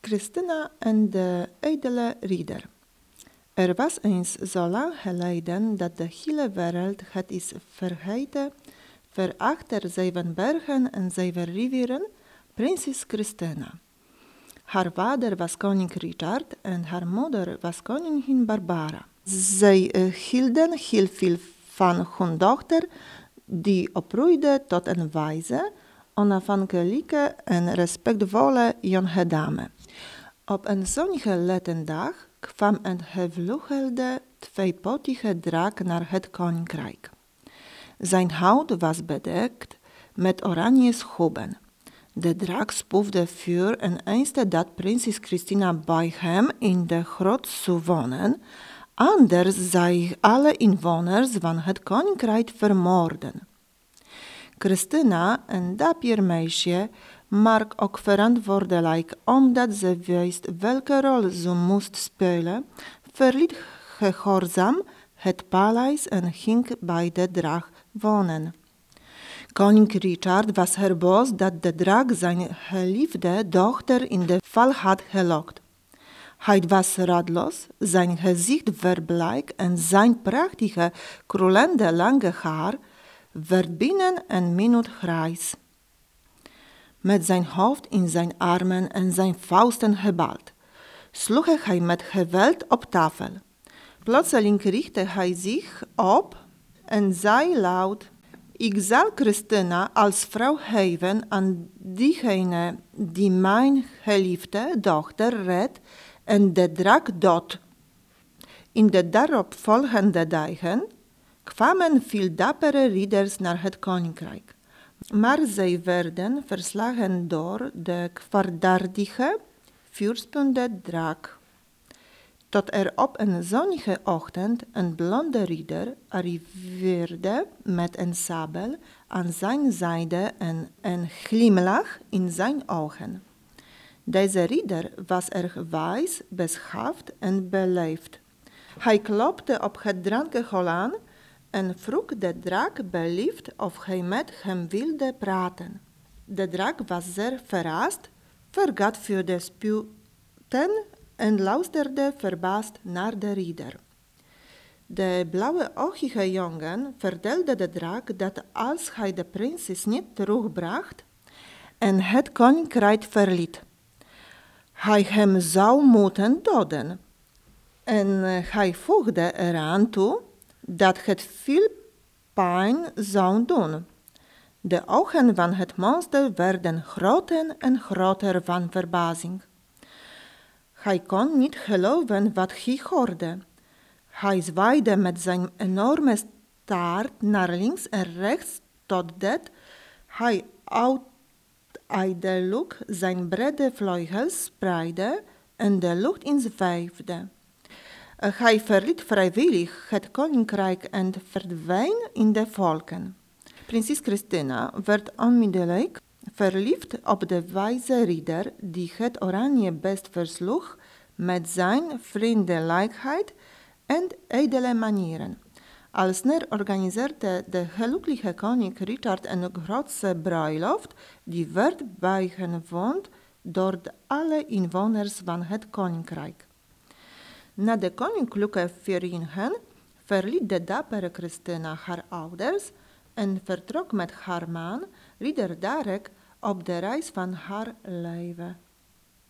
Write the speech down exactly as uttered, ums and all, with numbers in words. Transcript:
Christina en de edele ridder. Er was eens zo lang geleden dat de hele wereld het is vergeten, ver achter zeven bergen en zeven rivieren, prinses Christina. Haar vader was koning Richard en haar moeder was koningin Barbara. Zij uh, hielden heel veel van hun dochter, die opgroeide tot een wijze, onafhankelijke en respectvolle jonge dame. Op een zonnige lentedag kwam een gevleugelde, tweepotige draak naar het koninkrijk. Zijn hout was bedekt met oranje schubben. De draak spuwde vuur en eiste dat prinses Christina bij hem in de grot zou wonen, anders zou alle inwoners van het koninkrijk vermoorden. Christina, een dapper meisje, maar ook verantwoordelijk omdat ze wist welke rol ze moest spelen, verliet gehoorzaam het paleis en ging bij de draak wonen. Koning Richard was er boos dat de draak zijn geliefde dochter in de val had gelokt. Hij was raadloos, zijn gezicht werd bleek en zijn prachtige, krullende lange haar werd binnen een minuut grijs. Met zijn hoofd in zijn armen en zijn vuisten gebald, sloeg hij met geweld op tafel. Plotseling richtte hij zich op en zei luid: "Ik zal Christina als vrouw geven aan diegene die mijn geliefde dochter redt en de draak dood." In de daaropvolgende dagen kwamen veel dappere ridders naar het koninkrijk, maar zij werden verslagen door de kwaadaardige, vuurspende draak. Tot er op een zonnige ochtend een blonde ridder arriveerde met een sabel aan zijn zijde en een glimlach in zijn ogen. Deze ridder was erg wijs, beschaafd en beleefd. Hij klopte op het drankgehol aan en vroeg de draak beleefd of hij met hem wilde praten. De draak was zeer verrast, vergat voor de spuiten en luisterde verbaasd naar de ridder. De blauwe-oogige jongen vertelde de draak dat als hij de prinses niet terugbracht en het koninkrijk verliet, hij hem zou moeten doden. En hij voegde eraan toe dat het veel pijn zou doen. De ogen van het monster werden groter en groter van verbazing. Hij kon niet geloven wat hij hoorde. Hij zwaaide met zijn enorme staart naar links en rechts totdat hij uit de lucht zijn brede vleugels spreidde en de lucht in zweefde. Hij verliet vrijwillig het koninkrijk en verdween in de volken. Prinses Christina werd onmiddellijk verliefd op de wijze ridder die het oranje best versloeg met zijn vriendelijkheid en edele manieren. Al snel organiseerde de gelukkige koning Richard een grootse bruiloft die werd bijgewoond door alle inwoners van het koninkrijk. Na de koninklijke vieringen verliet de dappere Christina haar ouders en vertrok met haar man, ridder Darek, op de reis van haar leven.